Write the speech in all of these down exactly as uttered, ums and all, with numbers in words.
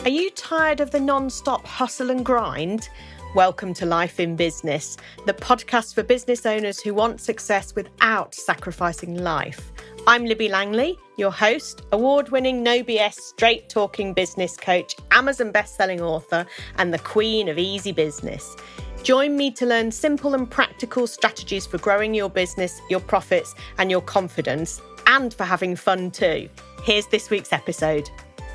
Are you tired of the non-stop hustle and grind? Welcome to Life in Business, the podcast for business owners who want success without sacrificing life. I'm Libby Langley, your host, award-winning no B S straight-talking business coach, Amazon best-selling author, and the queen of easy business. Join me to learn simple and practical strategies for growing your business, your profits, and your confidence, and for having fun too. Here's this week's episode.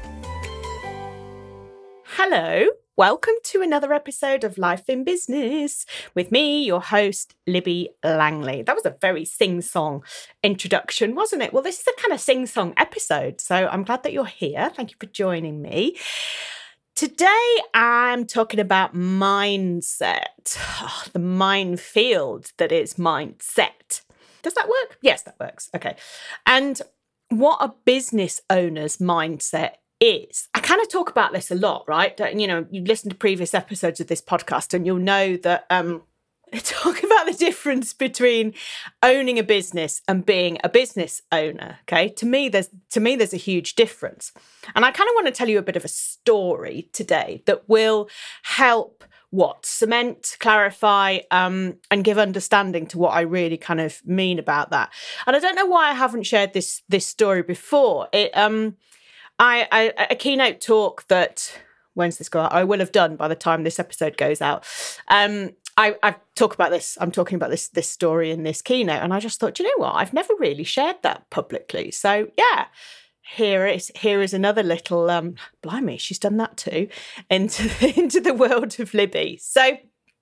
Hello, welcome to another episode of Life in Business with me, your host, Libby Langley. That was a very sing-song introduction, wasn't it? Well, this is a kind of sing-song episode, so I'm glad that you're here. Thank you for joining me. Today, I'm talking about mindset, oh, the minefield that is mindset. Does that work? Yes, that works. Okay. And what a business owner's mindset is. I kind of talk about this a lot, right? You know, you listen to previous episodes of this podcast and you'll know that um, I talk about the difference between owning a business and being a business owner. Okay. To me, there's to me, there's a huge difference. And I kind of want to tell you a bit of a story today that will help what cement, clarify, um, and give understanding to what I really kind of mean about that. And I don't know why I haven't shared this this story before. It um I, I a keynote talk that, when's this go out? I will have done by the time this episode goes out. Um, I, I talk about this, I'm talking about this this story in this keynote, and I just thought, do you know what? I've never really shared that publicly. So yeah, here is here is another little, um, blimey, she's done that too, into the, into the world of Libby. So,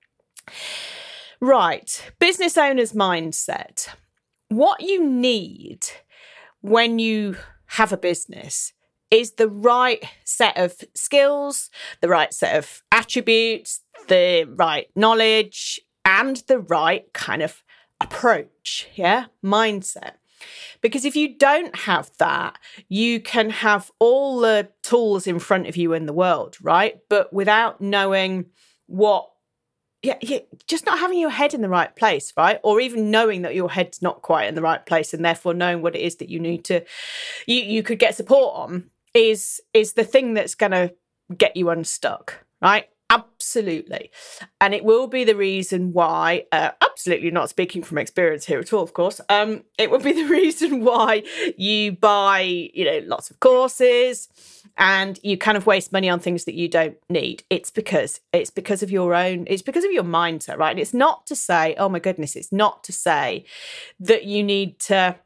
right, business owner's mindset. What you need when you have a business is the right set of skills, the right set of attributes, the right knowledge, and the right kind of approach, yeah, mindset. Because if you don't have that, you can have all the tools in front of you in the world, right? But without knowing what, yeah, yeah, just not having your head in the right place, right? Or even knowing that your head's not quite in the right place, and therefore knowing what it is that you need to, you, you could get support on, is is the thing that's going to get you unstuck, right? Absolutely. And it will be the reason why, uh, absolutely not speaking from experience here at all, of course, um, it will be the reason why you buy, you know, lots of courses and you kind of waste money on things that you don't need. It's because it's because of your own, it's because of your mindset, right? And it's not to say, oh my goodness, it's not to say that you need to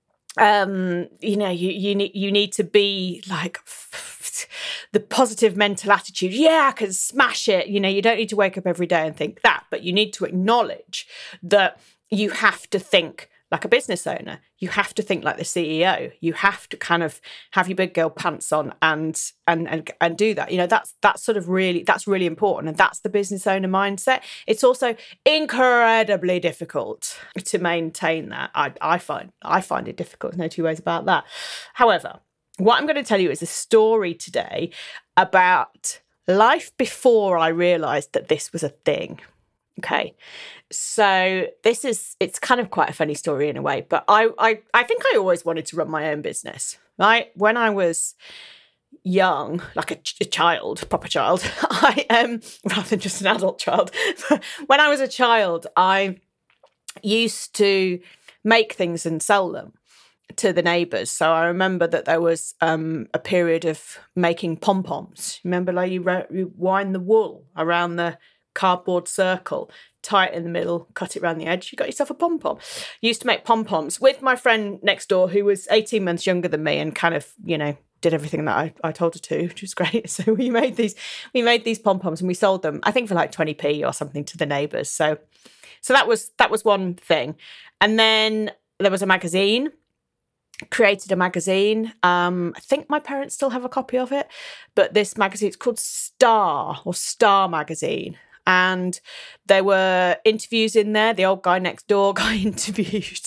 um you know you you need you need to be like the positive mental attitude, yeah, I can smash it. You know, you don't need to wake up every day and think that, but you need to acknowledge that you have to think like a business owner. You have to think like the C E O. You have to kind of have your big girl pants on and and and and do that. You know, that's that's sort of really that's really important, and that's the business owner mindset. It's also incredibly difficult to maintain that. I I find I find it difficult. There's no two ways about that. However, what I'm going to tell you is a story today about life before I realised that this was a thing. Okay, so this is, it's kind of quite a funny story in a way, but I, I, I think I always wanted to run my own business, right? When I was young, like a, a child, proper child, I um rather than just an adult child, when I was a child, I used to make things and sell them to the neighbours. So I remember that there was um, a period of making pom-poms. Remember, like you, you wind the wool around the cardboard circle, tie it in the middle, cut it around the edge, you got yourself a pom-pom. Used to make pom-poms with my friend next door who was eighteen months younger than me and kind of, you know, did everything that I, I told her to, which was great. So we made these we made these pom-poms and we sold them, I think for like twenty p or something, to the neighbours. So so that was that was one thing. And then there was a magazine. Created a magazine. Um, I think my parents still have a copy of it, but this magazine, it's called Star or Star Magazine. And there were interviews in there. The old guy next door got interviewed.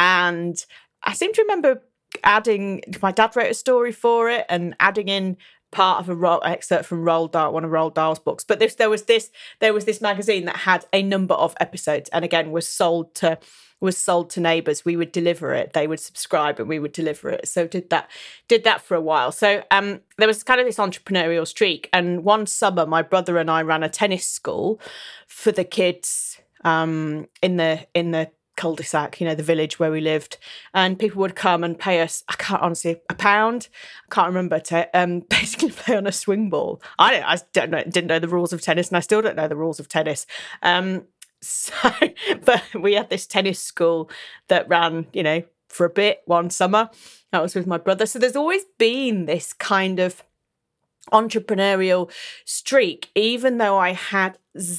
And I seem to remember adding, my dad wrote a story for it and adding in part of a Ro- excerpt from Roald Dahl, one of Roald Dahl's books. But this, there was this, there was this magazine that had a number of episodes, and again was sold to was sold to neighbours. We would deliver it; they would subscribe, and we would deliver it. So did that, did that for a while. So um, there was kind of this entrepreneurial streak. And one summer, my brother and I ran a tennis school for the kids um, in the in the cul-de-sac, you know, the village where we lived, and people would come and pay us, I can't honestly, a pound, I can't remember, to um, basically play on a swing ball. I don't, I don't know, didn't know the rules of tennis, and I still don't know the rules of tennis. Um, so, but we had this tennis school that ran, you know, for a bit one summer. That was with my brother. So there's always been this kind of entrepreneurial streak, even though I had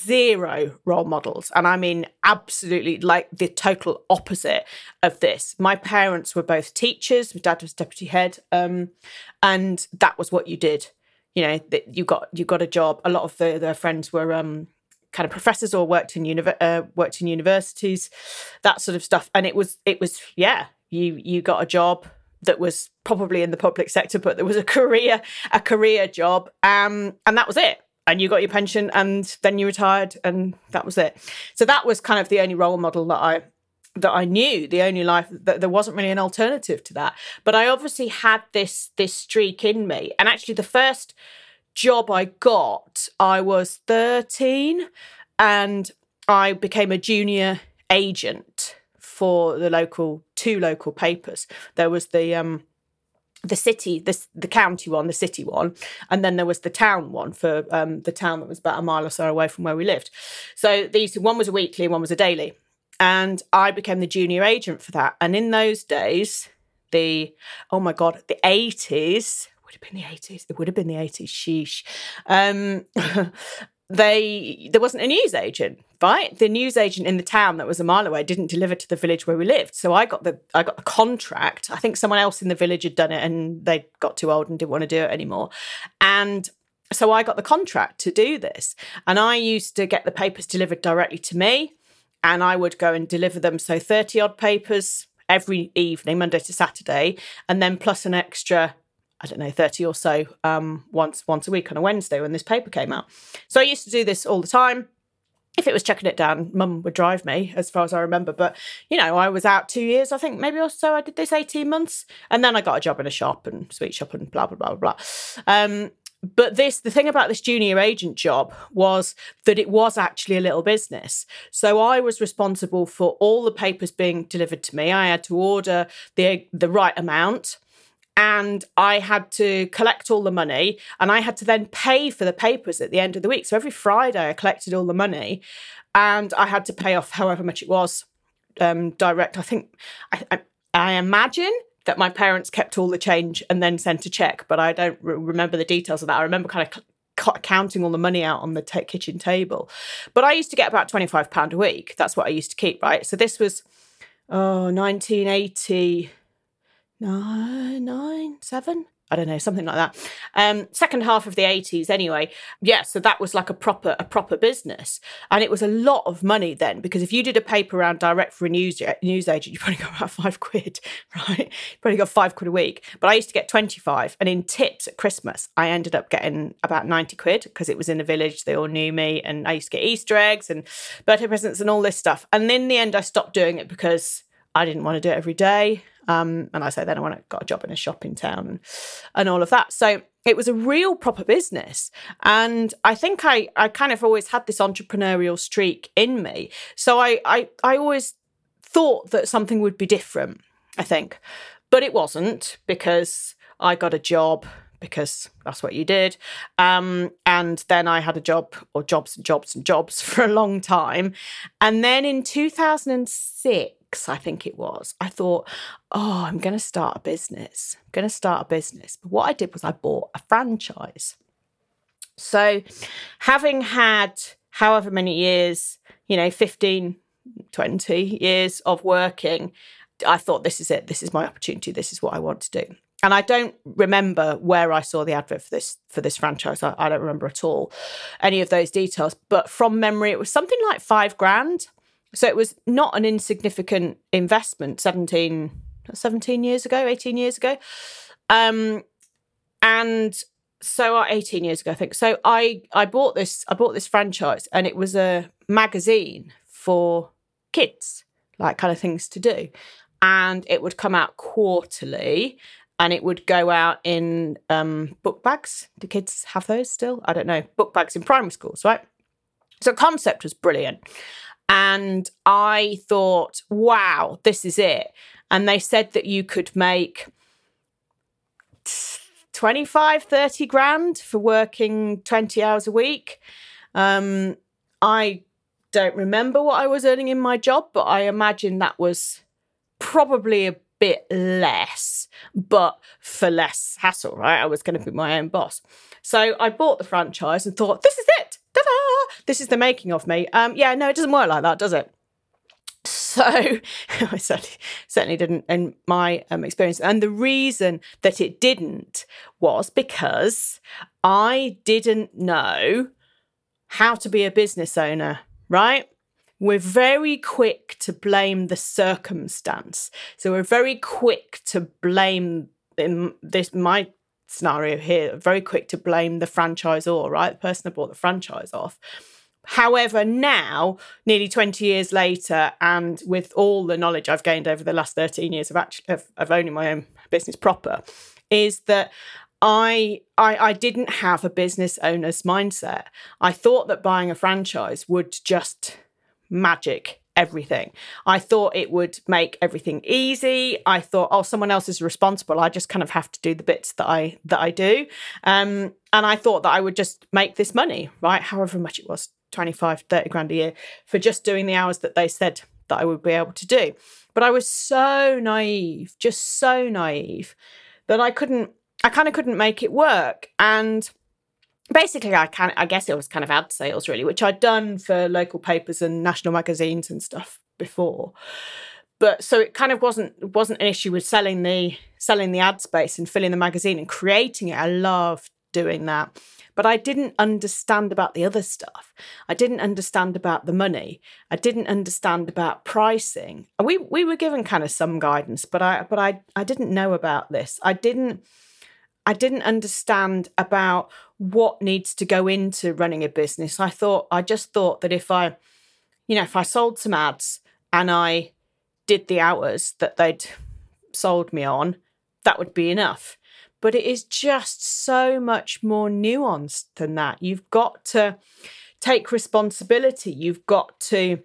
zero role models. And I mean, absolutely like the total opposite of this. My parents were both teachers. My dad was deputy head. Um, and that was what you did. You know, that you got, you got a job. A lot of the, their friends were, um, kind of professors or worked in, uni- uh, worked in universities, that sort of stuff. And it was, it was, yeah, you, you got a job that was probably in the public sector, but there was a career, a career job. Um, and that was it. And you got your pension, and then you retired, and that was it. So that was kind of the only role model that I, that I knew, the only life, that there wasn't really an alternative to that. But I obviously had this, this streak in me. And actually the first job I got, I was thirteen, and I became a junior agent for the local, two local papers. There was the um, the city, the, the county one, the city one, and then there was the town one for um, the town that was about a mile or so away from where we lived. So these, one was a weekly, one was a daily, and I became the junior agent for that. And in those days, the oh my god, the eighties would have been the eighties. It would have been the eighties. Sheesh. Um, They there wasn't a newsagent, right? The newsagent in the town that was a mile away didn't deliver to the village where we lived. So I got the I got the contract. I think someone else in the village had done it, and they got too old and didn't want to do it anymore. And so I got the contract to do this. And I used to get the papers delivered directly to me, and I would go and deliver them. So thirty odd papers every evening, Monday to Saturday, and then plus an extra, I don't know, thirty or so um, once once a week on a Wednesday when this paper came out. So I used to do this all the time. If it was chucking it down, Mum would drive me, as far as I remember. But, you know, I was out two years, I think, maybe or so. I did this eighteen months. And then I got a job in a shop and sweet shop and blah, blah, blah, blah. Um, but this, the thing about this junior agent job was that it was actually a little business. So I was responsible for all the papers being delivered to me. I had to order the the right amount, and I had to collect all the money, and I had to then pay for the papers at the end of the week. So every Friday I collected all the money, and I had to pay off however much it was um, direct. I think, I, I, I imagine that my parents kept all the change and then sent a cheque, but I don't re- remember the details of that. I remember kind of c- counting all the money out on the t- kitchen table. But I used to get about twenty-five pounds a week. That's what I used to keep, right? So this was, oh, nineteen eighty... Nine, nine, seven, I don't know, something like that. Um, second half of the eighties, anyway. Yeah, so that was like a proper, a proper business, and it was a lot of money then, because if you did a paper round direct for a news news agent, you probably got about five quid, right? You probably got five quid a week. But I used to get twenty-five, and in tips at Christmas, I ended up getting about ninety quid because it was in a village. They all knew me, and I used to get Easter eggs and birthday presents and all this stuff. And in the end, I stopped doing it because I didn't want to do it every day. Um, and I say then I went and got a job in a shop in town and, and all of that. So it was a real proper business. And I think I, I kind of always had this entrepreneurial streak in me. So I, I, I always thought that something would be different, I think. But it wasn't, because I got a job because that's what you did. Um, and then I had a job, or jobs and jobs and jobs for a long time. And then in two thousand six, I think it was, I thought, oh, I'm going to start a business. I'm going to start a business. But what I did was I bought a franchise. So having had however many years, you know, fifteen, twenty years of working, I thought, this is it. This is my opportunity. This is what I want to do. And I don't remember where I saw the advert for this for this franchise. I, I don't remember at all any of those details. But from memory, it was something like five grand. So it was not an insignificant investment seventeen, seventeen years ago, eighteen years ago. Um, and so uh, eighteen years ago, I think. So I, I bought this, I bought this franchise, and it was a magazine for kids, like kind of things to do. And it would come out quarterly, and it would go out in um, book bags. Do kids have those still? I don't know. Book bags in primary schools, right? So the concept was brilliant. And I thought, wow, this is it. And they said that you could make twenty-five, thirty grand for working twenty hours a week. Um, I don't remember what I was earning in my job, but I imagine that was probably a bit less, but for less hassle, right? I was going to be my own boss. So I bought the franchise and thought, this is it. Ta-da! This is the making of me. Um, yeah, no, it doesn't work like that, does it? So I certainly, certainly didn't in my um, experience. And the reason that it didn't was because I didn't know how to be a business owner, right? We're very quick to blame the circumstance. So we're very quick to blame, in this my scenario here, very quick to blame the franchisor, right? The person that bought the franchise off. However, now, nearly twenty years later, and with all the knowledge I've gained over the last thirteen years of actually of, of owning my own business proper, is that I, I I didn't have a business owner's mindset. I thought that buying a franchise would just magic everything. I thought it would make everything easy. I thought, oh, someone else is responsible. I just kind of have to do the bits that I that I do. Um, and I thought that I would just make this money, right? However much it was, twenty-five, thirty grand a year for just doing the hours that they said that I would be able to do. But I was so naive, just so naive, that I couldn't, I kind of couldn't make it work. And basically, I can I guess it was kind of ad sales, really, which I'd done for local papers and national magazines and stuff before. But so it kind of wasn't wasn't an issue with selling the selling the ad space and filling the magazine and creating it. I loved doing that. But I didn't understand about the other stuff. I didn't understand about the money. I didn't understand about pricing. We we were given kind of some guidance, but I but I I didn't know about this. I didn't I didn't understand about what needs to go into running a business. I thought I just thought that if I, you know, if I sold some ads and I did the hours that they'd sold me on, that would be enough. But it is just so much more nuanced than that. You've got to take responsibility. You've got to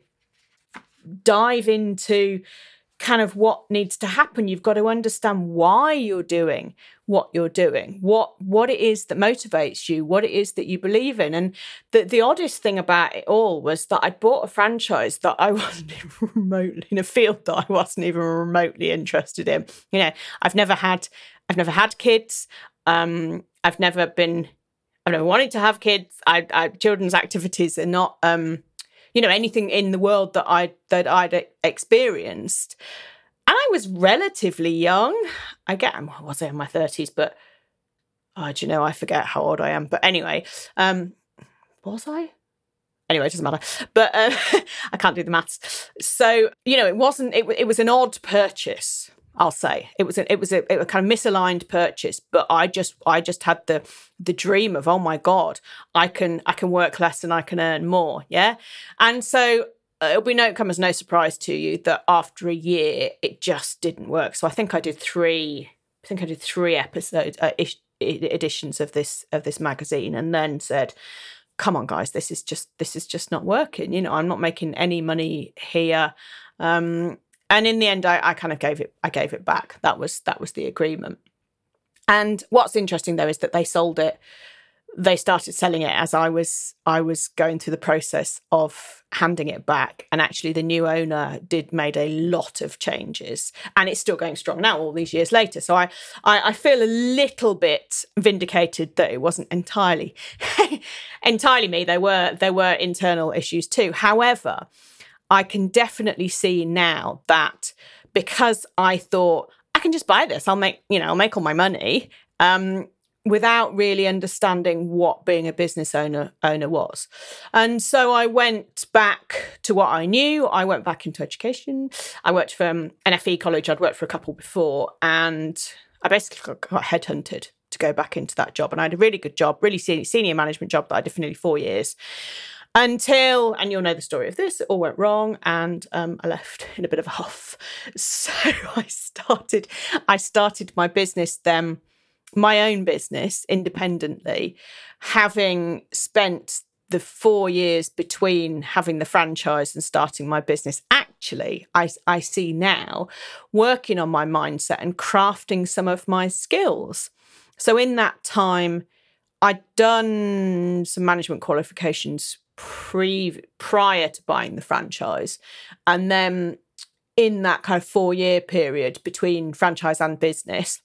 dive into kind of what needs to happen. You've got to understand why you're doing what you're doing, what what it is that motivates you, what it is that you believe in. And the, the oddest thing about it all was that I bought a franchise that I wasn't even remotely, in a field that I wasn't even remotely interested in. You know, I've never had I've never had kids. Um, I've never been, I've never wanted to have kids. I, I children's activities are not, um, you know, anything in the world that I that I'd experienced. And I was relatively young. I get, I was in my thirties, but oh, do you know, I forget how old I am. But anyway, um, was I? Anyway, it doesn't matter. But uh, I can't do the maths. So, you know, it wasn't, it, it was an odd purchase, I'll say. It was a, it was a, it was a kind of misaligned purchase, but I just I just had the the dream of, oh my God, I can I can work less and I can earn more, yeah. And so uh, it'll be no come as no surprise to you that after a year it just didn't work. So I think I did three. I think I did three episodes uh, ish, editions of this of this magazine, and then said, come on, guys, this is just this is just not working. You know, I'm not making any money here. Um, And in the end, I, I kind of gave it. I gave it back. That was that was the agreement. And what's interesting though is that they sold it. They started selling it as I was. I was going through the process of handing it back. And actually, the new owner did made a lot of changes, and it's still going strong now, all these years later. So I, I, I feel a little bit vindicated that it wasn't entirely, entirely me. There were there were internal issues too. However, I can definitely see now that because I thought I can just buy this, I'll make, you know, I'll make all my money um, without really understanding what being a business owner owner was. And so I went back to what I knew. I went back into education. I worked for um, an F E college. I'd worked for a couple before, and I basically got, got headhunted to go back into that job. And I had a really good job, really senior, senior management job that I did for nearly four years. Until, and you'll know the story of this, it all went wrong and um, I left in a bit of a huff. So I started, I started my business then, my own business independently, having spent the four years between having the franchise and starting my business. Actually, I, I see now working on my mindset and crafting some of my skills. So in that time, I'd done some management qualifications pre prior to buying the franchise. And then in that kind of four year period between franchise and business,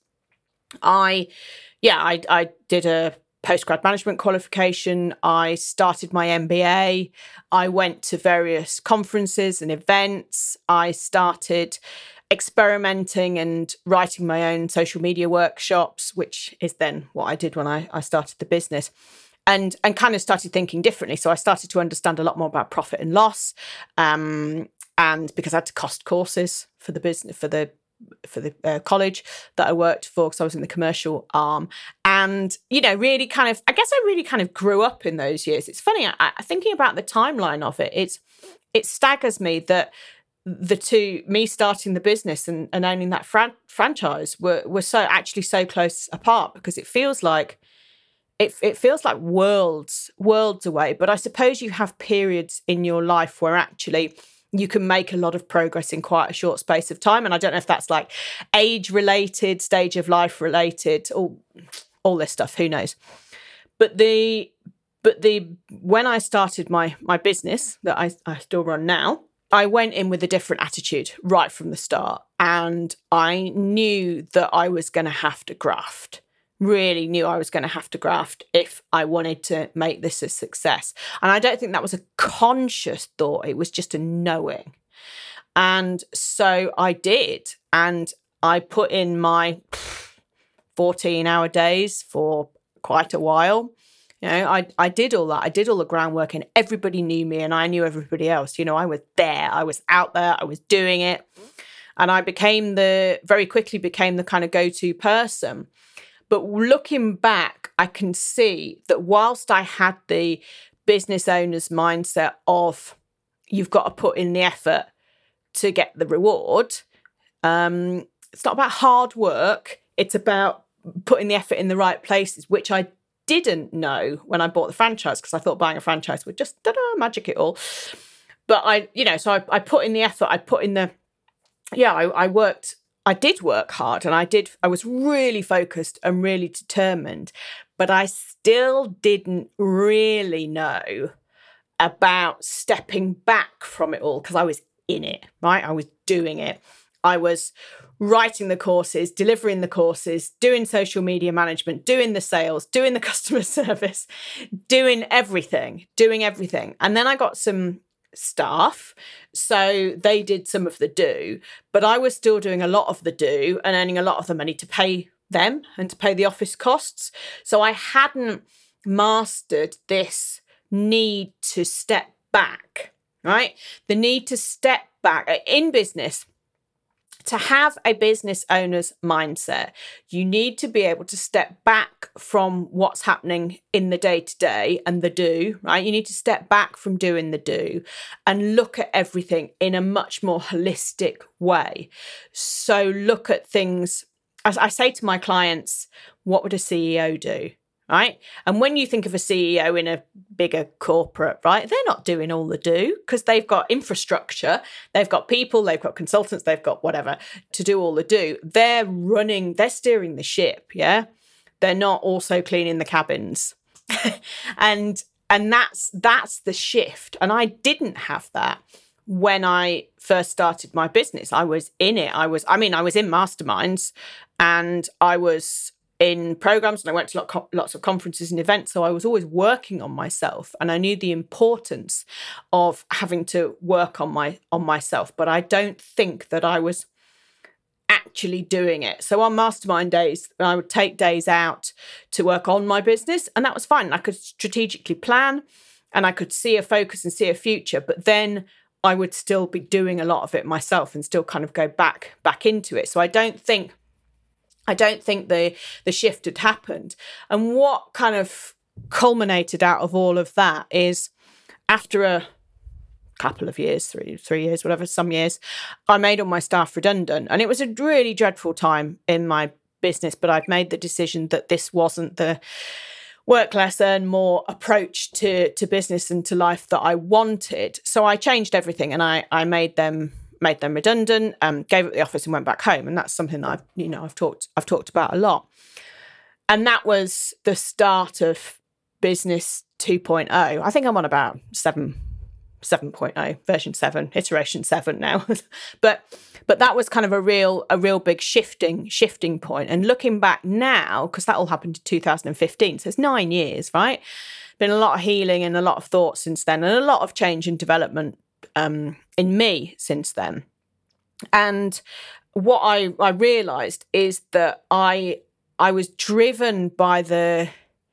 I, yeah, I, I did a postgrad management qualification. I started my M B A. I went to various conferences and events. I started experimenting and writing my own social media workshops, which is then what I did when I, I started the business. And, and kind of started thinking differently. So I started to understand a lot more about profit and loss. Um, and because I had to cost courses for the business, for the for the uh, college that I worked for, because I was in the commercial arm. And, you know, really kind of, I guess I really kind of grew up in those years. It's funny, I, I thinking about the timeline of it, it's it staggers me that the two, me starting the business and, and owning that fran- franchise were, were so actually so close apart, because it feels like It, it feels like worlds, worlds away. But I suppose you have periods in your life where actually you can make a lot of progress in quite a short space of time. And I don't know if that's like age related, stage of life related, all, all this stuff, who knows. But the but the when I started my my business that I, I still run now, I went in with a different attitude right from the start. And I knew that I was going to have to graft. Really knew I was going to have to graft if I wanted to make this a success. And I don't think that was a conscious thought. It was just a knowing. And so I did. And I put in my fourteen hour days for quite a while. You know, I, I did all that. I did all the groundwork and everybody knew me and I knew everybody else. You know, I was there. I was out there. I was doing it. And I became the, very quickly became the kind of go-to person. But looking back, I can see that whilst I had the business owner's mindset of you've got to put in the effort to get the reward, um, it's not about hard work. It's about putting the effort in the right places, which I didn't know when I bought the franchise, because I thought buying a franchise would just da-da, magic it all. But I, you know, so I, I put in the effort. I put in the, yeah, I, I worked I did work hard and I did, I was really focused and really determined, but I still didn't really know about stepping back from it all because I was in it, right? I was doing it. I was writing the courses, delivering the courses, doing social media management, doing the sales, doing the customer service, doing everything, doing everything. And then I got some staff, so they did some of the do, but I was still doing a lot of the do and earning a lot of the money to pay them and to pay the office costs. So I hadn't mastered this need to step back, right? The need to step back in business. To have a business owner's mindset, you need to be able to step back from what's happening in the day-to-day and the do, right? You need to step back from doing the do and look at everything in a much more holistic way. So look at things, as I say to my clients, what would a C E O do? Right. And when you think of a C E O in a bigger corporate, right, they're not doing all the do because they've got infrastructure, they've got people, they've got consultants, they've got whatever to do all the do. They're running, they're steering the ship. Yeah. They're not also cleaning the cabins. and and that's that's the shift. And I didn't have that when I first started my business. I was in it. I was, I mean, I was in masterminds and I was in programs and I went to lots of conferences and events. So I was always working on myself and I knew the importance of having to work on my on myself. But I don't think that I was actually doing it. So on mastermind days, I would take days out to work on my business and that was fine. I could strategically plan and I could see a focus and see a future, but then I would still be doing a lot of it myself and still kind of go back back into it. So I don't think I don't think the the shift had happened. And what kind of culminated out of all of that is after a couple of years, three, three years, whatever, some years, I made all my staff redundant. And it was a really dreadful time in my business, but I'd made the decision that this wasn't the work less, earn more approach to, to business and to life that I wanted. So I changed everything and I, I made them made them redundant, um, gave up the office and went back home. And that's something that I've, you know, I've talked I've talked about a lot. And that was the start of Business two point oh. I think I'm on about seven, seven point oh, version seven, iteration seven now. but but that was kind of a real a real big shifting shifting point. And looking back now, because that all happened in two thousand fifteen, so it's nine years, right? Been a lot of healing and a lot of thought since then, and a lot of change and development um, in me since then. And what I I realised is that I I was driven by the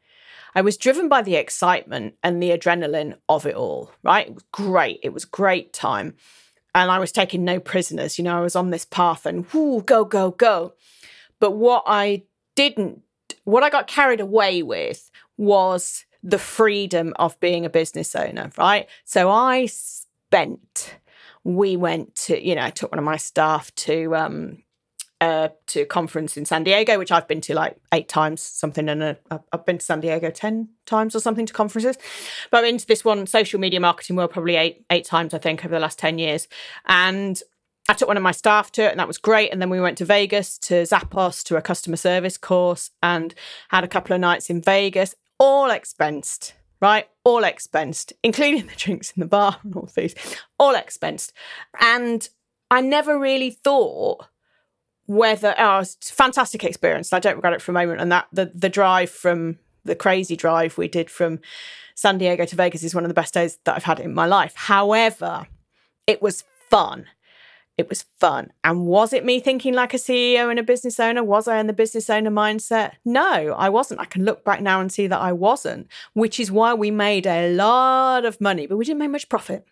I was driven by the excitement and the adrenaline of it all, right? It was great. It was a great time. And I was taking no prisoners. You know, I was on this path and whoo, go, go, go. But what I didn't, what I got carried away with was the freedom of being a business owner, right? So I spent, we went to, you know, I took one of my staff to, um, Uh, to a conference in San Diego, which I've been to like eight times, something, and a, I've been to San Diego ten times or something to conferences. But I've been to this one, Social Media Marketing World, probably eight eight times, I think, over the last ten years. And I took one of my staff to it, and that was great. And then we went to Vegas, to Zappos, to a customer service course, and had a couple of nights in Vegas, all expensed, right? All expensed, including the drinks in the bar and all the food, all expensed. And I never really thought whether, oh, it's a fantastic experience. I don't regret it for a moment. And that the the drive from the crazy drive we did from San Diego to Vegas is one of the best days that I've had in my life. However, it was fun. It was fun. And was it me thinking like a C E O and a business owner? Was I in the business owner mindset? No, I wasn't. I can look back now and see that I wasn't, which is why we made a lot of money, but we didn't make much profit.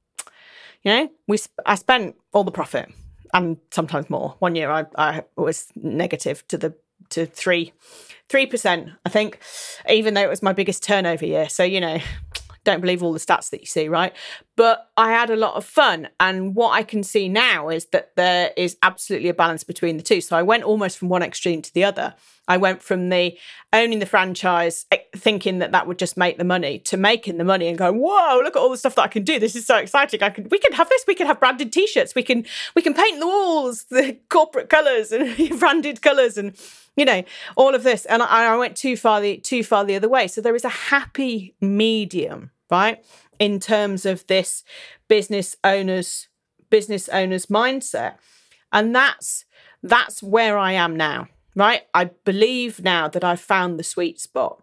You know, we I spent all the profit. And sometimes more. One year I, I was negative to the to three three percent, I think, even though it was my biggest turnover year. So, you know, don't believe all the stats that you see, right? But I had a lot of fun. And what I can see now is that there is absolutely a balance between the two. So I went almost from one extreme to the other. I went from the owning the franchise, thinking that that would just make the money, to making the money and going, whoa, look at all the stuff that I can do. This is so exciting. I can, we can have this. We can have branded T-shirts. We can, we can paint the walls, the corporate colours and branded colours, and you know all of this. And I, I went too far the too far the other way. So there is a happy medium, right, in terms of this business owners business owners mindset, and that's that's where I am now. Right. I believe now that I've found the sweet spot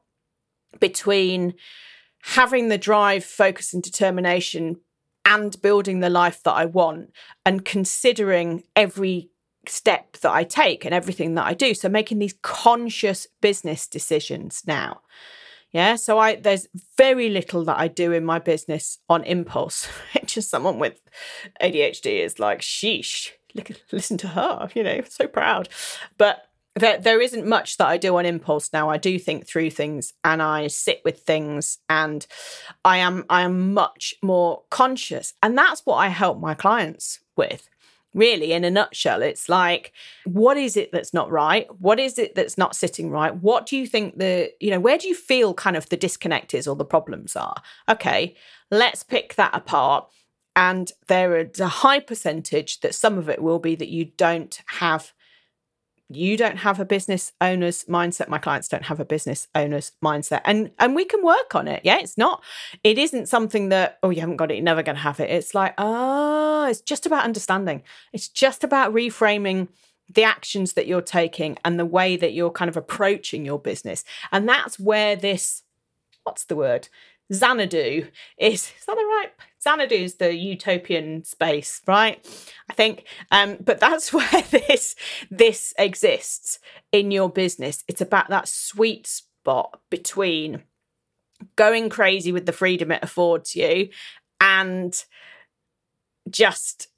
between having the drive, focus and determination and building the life that I want, and considering every step that I take and everything that I do. So making these conscious business decisions now. Yeah. So I there's very little that I do in my business on impulse. Just someone with A D H D is like, sheesh, look, listen to her, you know, so proud. But There, there isn't much that I do on impulse now. I do think through things and I sit with things, and I am I am much more conscious. And that's what I help my clients with, really, in a nutshell. It's like, what is it that's not right? What is it that's not sitting right? What do you think the, you know, where do you feel kind of the disconnect is or the problems are? Okay, let's pick that apart. And there is a high percentage that some of it will be that you don't have You don't have a business owner's mindset. My clients don't have a business owner's mindset. And and we can work on it. Yeah, it's not, it isn't something that, oh, you haven't got it, you're never going to have it. It's like, oh, it's just about understanding. It's just about reframing the actions that you're taking and the way that you're kind of approaching your business. And that's where this, what's the word? Xanadu is, is that the right? Xanadu is the utopian space, right? I think, um, but that's where this this exists in your business. It's about that sweet spot between going crazy with the freedom it affords you and just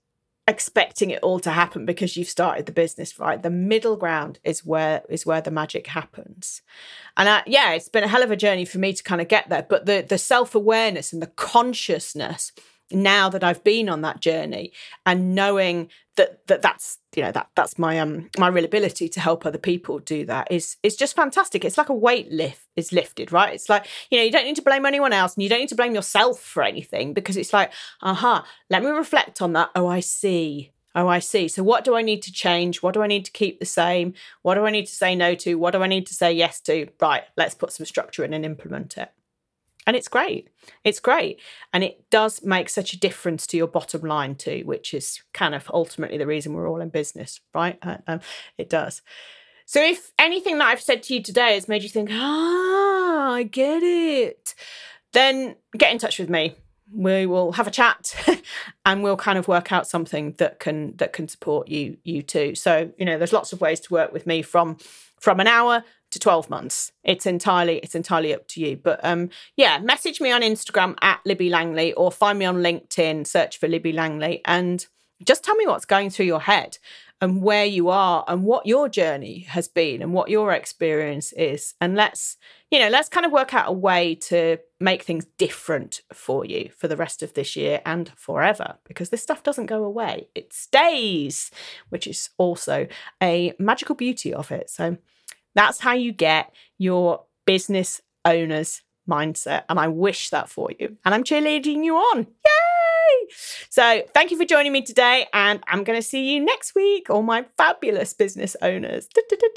expecting it all to happen because you've started the business, right? The middle ground is where is where the magic happens. And I, yeah, it's been a hell of a journey for me to kind of get there. But the the self-awareness and the consciousness now that I've been on that journey, and knowing that that that's you know that that's my um my real ability to help other people do that is is just fantastic. It's like a weight lift is lifted, right? It's like, you know, you don't need to blame anyone else, and you don't need to blame yourself for anything, because it's like, aha, uh-huh, let me reflect on that. Oh, I see. Oh, I see. So what do I need to change? What do I need to keep the same? What do I need to say no to? What do I need to say yes to? Right, let's put some structure in and implement it. And it's great. It's great. And it does make such a difference to your bottom line too, which is kind of ultimately the reason we're all in business, right? Um, it does. So if anything that I've said to you today has made you think, ah, I get it, then get in touch with me. We will have a chat and we'll kind of work out something that can that can support you you too. So, you know, there's lots of ways to work with me, from from an hour to twelve months. It's entirely it's entirely up to you. But um, yeah, message me on Instagram at Libby Langley, or find me on LinkedIn, search for Libby Langley, and just tell me what's going through your head and where you are and what your journey has been and what your experience is. And let's, you know, let's kind of work out a way to make things different for you for the rest of this year and forever, because this stuff doesn't go away. It stays, which is also a magical beauty of it. So that's how you get your business owner's mindset. And I wish that for you. And I'm cheerleading you on. Yay! So thank you for joining me today. And I'm going to see you next week, all my fabulous business owners.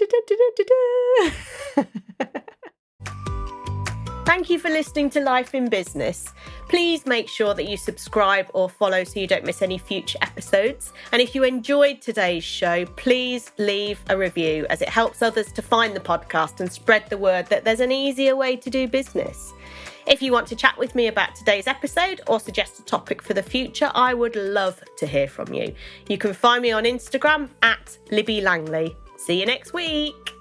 Thank you for listening to Life in Business. Please make sure that you subscribe or follow so you don't miss any future episodes. And if you enjoyed today's show, please leave a review, as it helps others to find the podcast and spread the word that there's an easier way to do business. If you want to chat with me about today's episode or suggest a topic for the future, I would love to hear from you. You can find me on Instagram at Libby Langley. See you next week.